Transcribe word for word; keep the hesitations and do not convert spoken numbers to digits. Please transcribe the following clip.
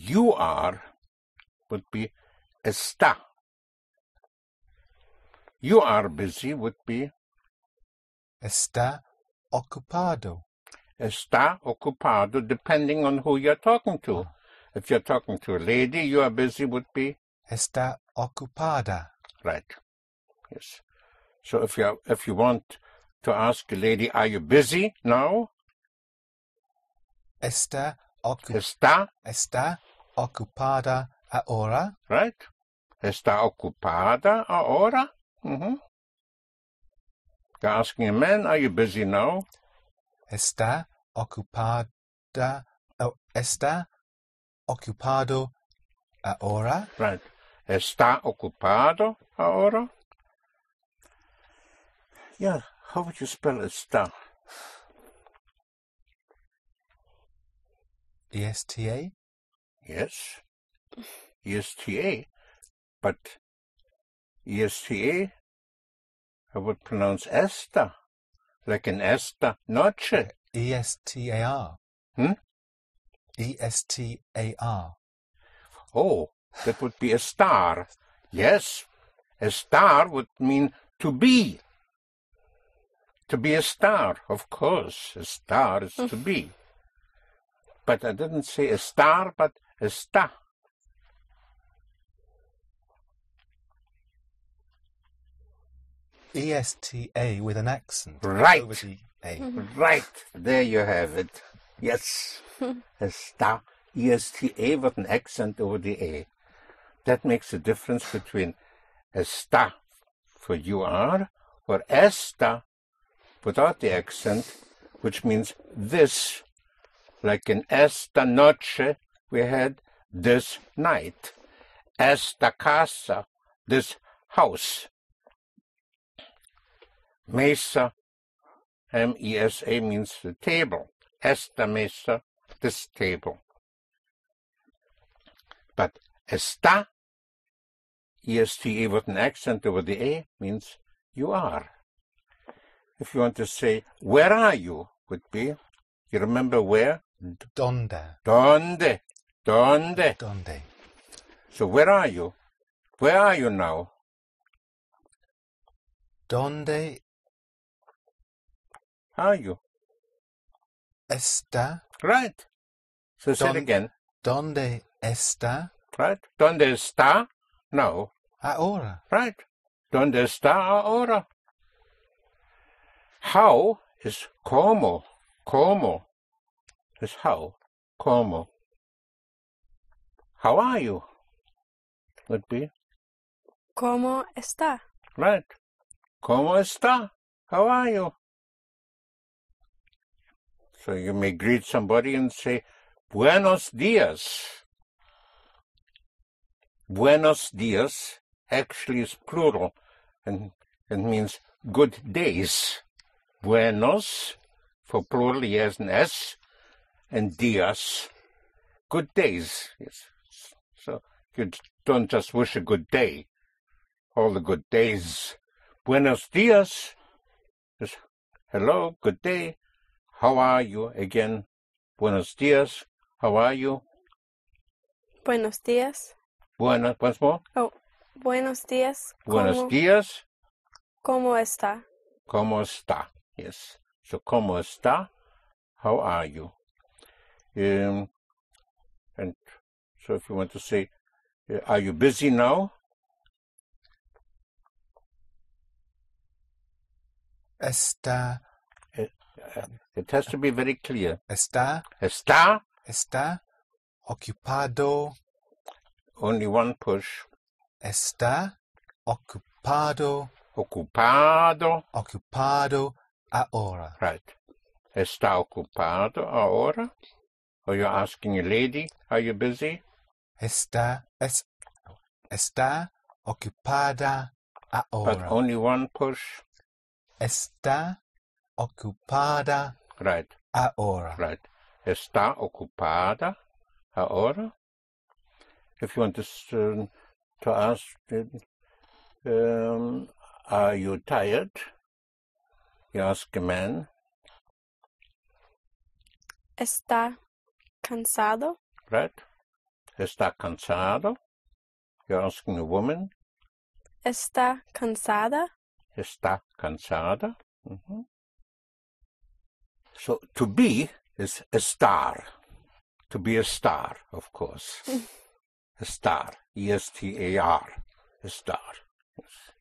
you are would be está. You are busy would be Está ocupado. está ocupado, depending on who you're talking to. Oh. If you're talking to a lady, you are busy would be Está ocupada. right. Yes. So if you if you want to ask a lady, are you busy now? Está, ocu Está, está ocupada ahora. right? Está ocupada ahora? Mm-hmm. You're asking a man, are you busy now? Está ocupada. Oh, está ocupado ahora. Right. Está ocupado ahora? Yeah, how would you spell está? E S T A? Yes. E S T A. But E S T A, I would pronounce esta, like an esta noche. E S T A R. Hmm? E S T A R. Oh, that would be a star. Yes, a star would mean to be. To be a star, of course. A star is to be. But I didn't say a star, but está. E S T A with an accent. Right. Over the A. Right. There you have it. Yes. Está. E S T A with an accent over the A. That makes a difference between está for you are or esta without the accent, which means this. Like in esta noche, we had this night. Esta casa, this house. Mesa, M E S A means the table. Esta mesa, this table. But está, E S T A with an accent over the A, means you are. If you want to say, where are you, would be, you remember where? Donde. Donde? Donde? Donde. So where are you? Where are you now? Donde Are you? está? Right. So say it Don- again. Donde está? Right. ¿Dónde está? No. Ahora. Right. ¿Dónde está ahora? How is como. Como is how. Como. How are you? Would be. ¿Cómo está? Right. ¿Cómo está? How are you? So you may greet somebody and say, Buenos dias. Buenos dias actually is plural and it means good days. Buenos, for plural, he has an S, and dias, good days. Yes. So you don't just wish a good day, all the good days. Buenos dias is hello, good day. How are you? Again, buenos dias. How are you? Buenos días. Buenos, once more. Oh, buenos días. Buenos ¿Cómo, dias. ¿Cómo está? ¿Cómo está? Yes. So, ¿cómo está? How are you? Um, and so if you want to say, uh, are you busy now? Está. It, uh, it has to be very clear. Está. Está, Está ocupado. only one push. Está ocupado. Ocupado. Ocupado ahora. Right. Está ocupado ahora? Or you're asking a lady, are you busy? Está. Es, está ocupada But ahora. only one push. Está ocupada Right. ahora. Right. Está ocupada ahora? If you want to, uh, to ask, um, are you tired? You ask a man, ¿Está cansado? right? Está cansado? You're asking a woman. ¿Está cansada? Está cansada? Mm-hmm. So, to be is a star. To be a star, of course. A star. E S T A R. A star. Yes.